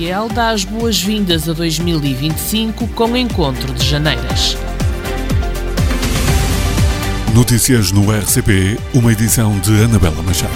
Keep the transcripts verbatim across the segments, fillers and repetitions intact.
Penafiel dá as boas-vindas a dois mil e vinte e cinco com o Encontro de Janeiras. Notícias no R C P, uma edição de Anabela Machado.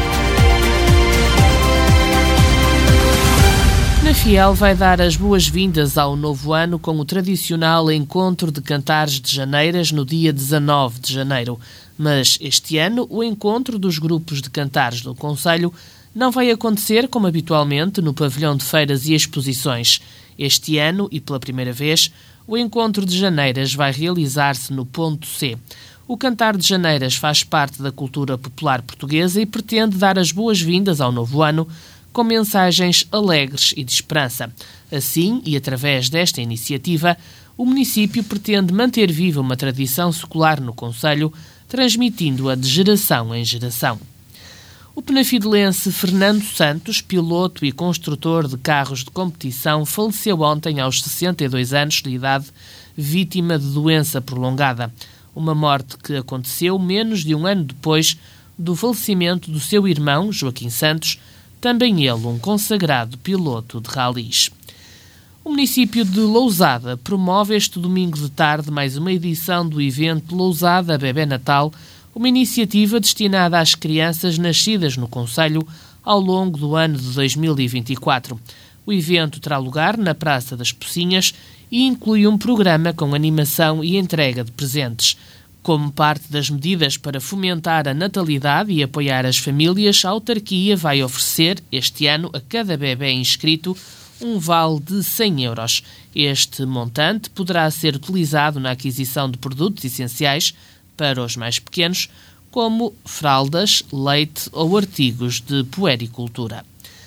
Penafiel vai dar as boas-vindas ao novo ano com o tradicional Encontro de Cantares de Janeiras no dia dezanove de janeiro. Mas este ano o encontro dos grupos de cantares do concelho não vai acontecer como habitualmente no pavilhão de feiras e exposições. Este ano, e pela primeira vez, o Encontro de Janeiras vai realizar-se no Ponto C. O Cantar de Janeiras faz parte da cultura popular portuguesa e pretende dar as boas-vindas ao novo ano com mensagens alegres e de esperança. Assim, e através desta iniciativa, o município pretende manter viva uma tradição secular no concelho, transmitindo-a de geração em geração. O penafidelense Fernando Santos, piloto e construtor de carros de competição, faleceu ontem aos sessenta e dois anos de idade, vítima de doença prolongada. Uma morte que aconteceu menos de um ano depois do falecimento do seu irmão, Joaquim Santos, também ele um consagrado piloto de ralis. O município de Lousada promove este domingo de tarde mais uma edição do evento Lousada Bebé Natal, uma iniciativa destinada às crianças nascidas no concelho ao longo do ano de dois mil e vinte e quatro. O evento terá lugar na Praça das Pocinhas e inclui um programa com animação e entrega de presentes. Como parte das medidas para fomentar a natalidade e apoiar as famílias, a autarquia vai oferecer, este ano, a cada bebé inscrito, um vale de cem euros. Este montante poderá ser utilizado na aquisição de produtos essenciais para os mais pequenos, como fraldas, leite ou artigos de puericultura.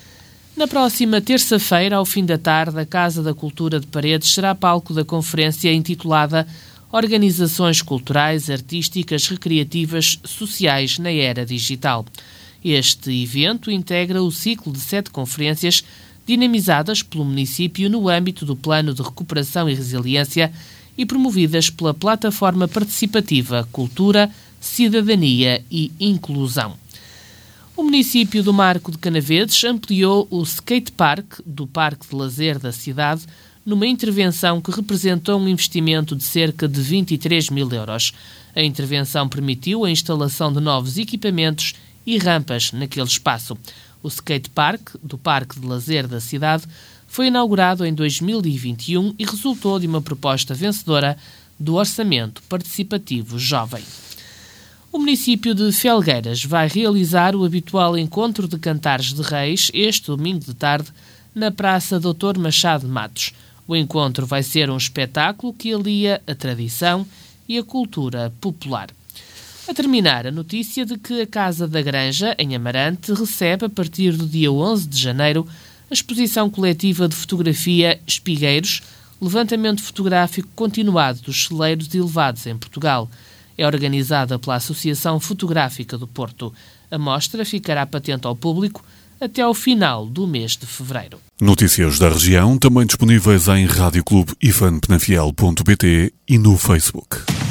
Na próxima terça-feira, ao fim da tarde, a Casa da Cultura de Paredes será palco da conferência intitulada Organizações Culturais, Artísticas, Recreativas, Sociais na Era Digital. Este evento integra o ciclo de sete conferências dinamizadas pelo município no âmbito do Plano de Recuperação e Resiliência e promovidas pela plataforma participativa Cultura, Cidadania e Inclusão. O município do Marco de Canaveses ampliou o skatepark do Parque de Lazer da cidade numa intervenção que representou um investimento de cerca de vinte e três mil euros. A intervenção permitiu a instalação de novos equipamentos e rampas naquele espaço. O skatepark do Parque de Lazer da cidade foi inaugurado em dois mil e vinte e um e resultou de uma proposta vencedora do Orçamento Participativo Jovem. O município de Felgueiras vai realizar o habitual Encontro de Cantares de Reis este domingo de tarde na Praça doutor Machado de Matos. O encontro vai ser um espetáculo que alia a tradição e a cultura popular. A terminar, a notícia de que a Casa da Granja, em Amarante, recebe a partir do dia onze de janeiro a exposição coletiva de fotografia Espigueiros, levantamento fotográfico continuado dos celeiros elevados em Portugal. É organizada pela Associação Fotográfica do Porto. A mostra ficará patente ao público até ao final do mês de fevereiro. Notícias da região também disponíveis em rádio clube ifan penafiel ponto pt e no Facebook.